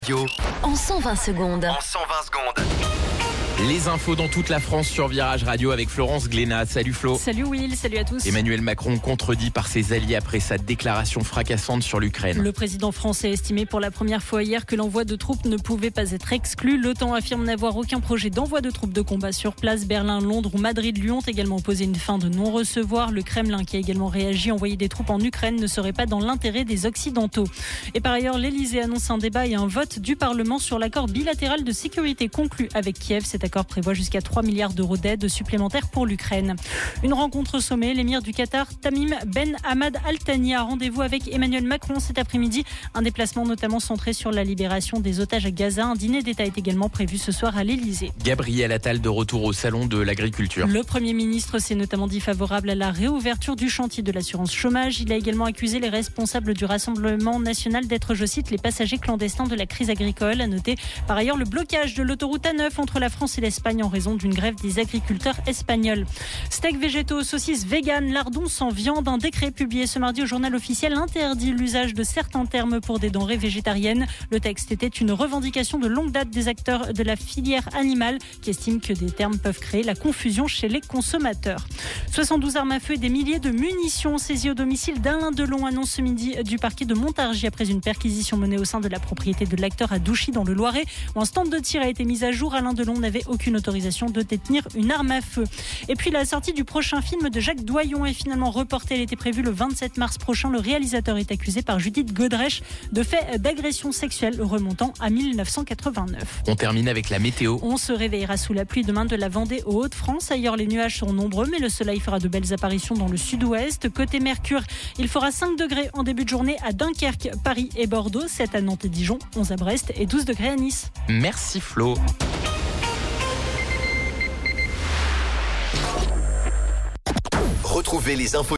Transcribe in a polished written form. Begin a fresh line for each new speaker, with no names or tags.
En 120 secondes.
Les infos dans toute la France sur Virage Radio avec Florence Glénat. Salut Flo.
Salut Will, salut à tous.
Emmanuel Macron contredit par ses alliés après sa déclaration fracassante sur l'Ukraine.
Le président français a estimé pour la première fois hier que l'envoi de troupes ne pouvait pas être exclu. L'OTAN affirme n'avoir aucun projet d'envoi de troupes de combat sur place. Berlin, Londres ou Madrid lui ont également opposé une fin de non-recevoir. Le Kremlin, qui a également réagi, envoyer des troupes en Ukraine ne serait pas dans l'intérêt des Occidentaux. Et par ailleurs, l'Elysée annonce un débat et un vote du Parlement sur l'accord bilatéral de sécurité conclu avec Kiev. Cet accord prévoit jusqu'à 3 milliards d'euros d'aide supplémentaires pour l'Ukraine. Une rencontre au sommet, l'émir du Qatar, Tamim Ben Hamad Al Thani, a rendez-vous avec Emmanuel Macron cet après-midi. Un déplacement notamment centré sur la libération des otages à Gaza. Un dîner d'État est également prévu ce soir à l'Elysée.
Gabriel Attal de retour au salon de l'agriculture.
Le Premier ministre s'est notamment dit favorable à la réouverture du chantier de l'assurance chômage. Il a également accusé les responsables du Rassemblement national d'être, je cite, les passagers clandestins de la crise agricole. À noter par ailleurs le blocage de l'autoroute A9 entre la France et l'Espagne en raison d'une grève des agriculteurs espagnols. Steaks végétaux, saucisses véganes, lardons sans viande. Un décret publié ce mardi au journal officiel interdit l'usage de certains termes pour des denrées végétariennes. Le texte était une revendication de longue date des acteurs de la filière animale qui estiment que des termes peuvent créer la confusion chez les consommateurs. 72 armes à feu et des milliers de munitions saisies au domicile d'Alain Delon, annonce ce midi du parquet de Montargis après une perquisition menée au sein de la propriété de l'acteur à Douchy dans le Loiret où un stand de tir a été mis à jour. Alain Delon n'avait aucune autorisation de détenir une arme à feu. Et puis la sortie du prochain film de Jacques Doyon est finalement reportée. Elle était prévue le 27 mars prochain. Le réalisateur est accusé par Judith Godrèche de faits d'agression sexuelle remontant à 1989.
On termine avec la météo.
On se réveillera sous la pluie demain de la Vendée aux Hauts-de-France. Ailleurs, les nuages sont nombreux, mais le soleil fera de belles apparitions dans le sud-ouest. Côté Mercure, il fera 5 degrés en début de journée à Dunkerque, Paris et Bordeaux, 7 à Nantes et Dijon, 11 à Brest et 12 degrés à Nice.
Merci Flo.
Retrouvez les infos